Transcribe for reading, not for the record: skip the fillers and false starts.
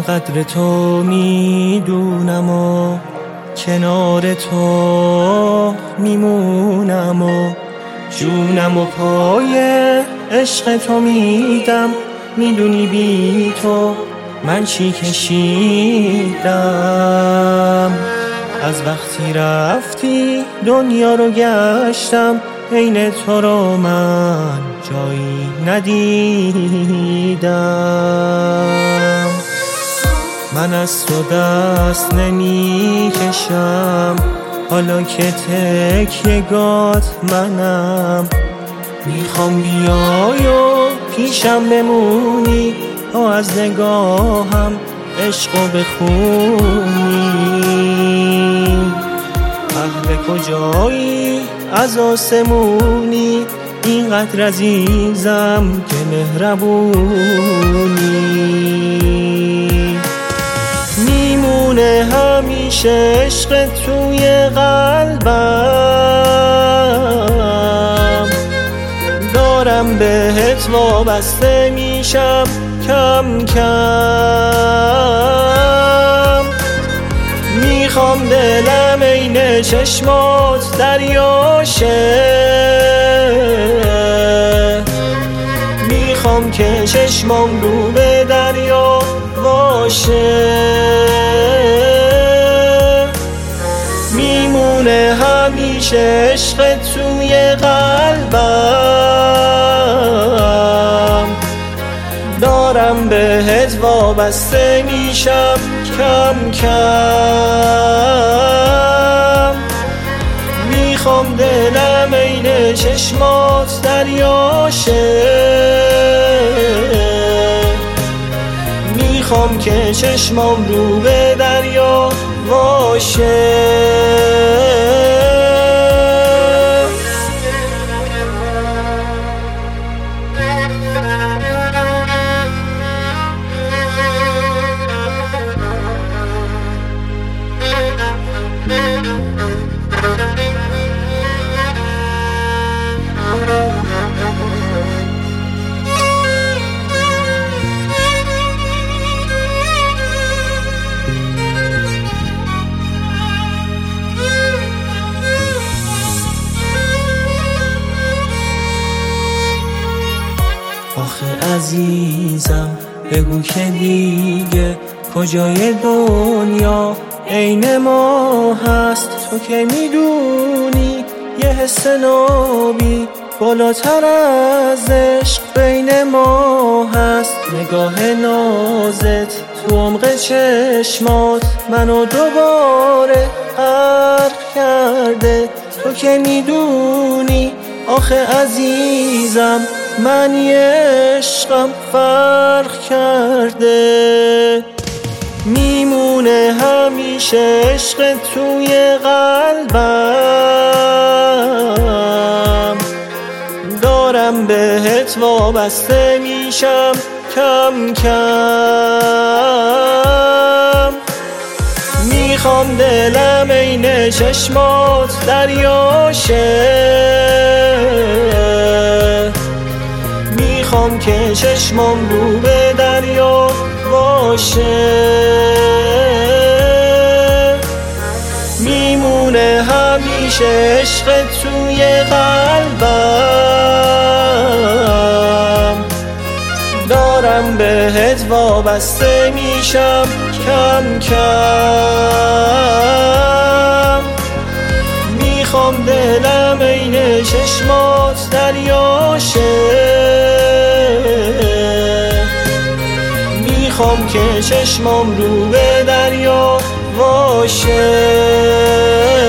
قدر تو میدونم و کنار تو میمونم و جونم و پای عشق تو میدم. میدونی بی تو من چی کشیدم. از وقتی رفتی دنیا رو گشتم، عین تو رو من جایی ندیدم. من از تو دست نمی کشم، حالا که تکیه‌گات منم. میخوام بیای و پیشم بمونی، تا از نگاهم عشقو بخونی. اهل کجایی از آسمونی، اینقدر عزیزم که مهربونی. میمونه همیشه عشق توی قلبم، دارم بهت وابسته میشم کم کم. میخوام دلم عین چشمات دریاشه، میخوام که چشمام رو به دریا باشه. میمونه همیشه عشق توی قلبم، دارم بهت وابسته میشم کم کم. میخوام دلم عین چشمات دریاشه، میخوام که چشمام رو به دریا باشه. آخه عزیزم بگو که دیگه کجای دنیا عین ما هست. تو که میدونی یه حس نابی بالاتر از عشق بین ما هست. نگاه نازت تو عمق چشمات منو دوباره غرق کرده. تو که میدونی آخه عزیزم من یه عشقم فرق کرده. میمونه همیشه عشق توی قلبم، دارم بهت وابسته میشم کم کم. میخوام دلم عین چشمات دریاشه، میخوام که چشمام رو به دریا باشه. میمونه همیشه عشق توی قلبم، دارم بهت وابسته میشم کم کم. میخوام دلم عین چشمات دریاشه، میخوام که چشمام رو به دریا باشه.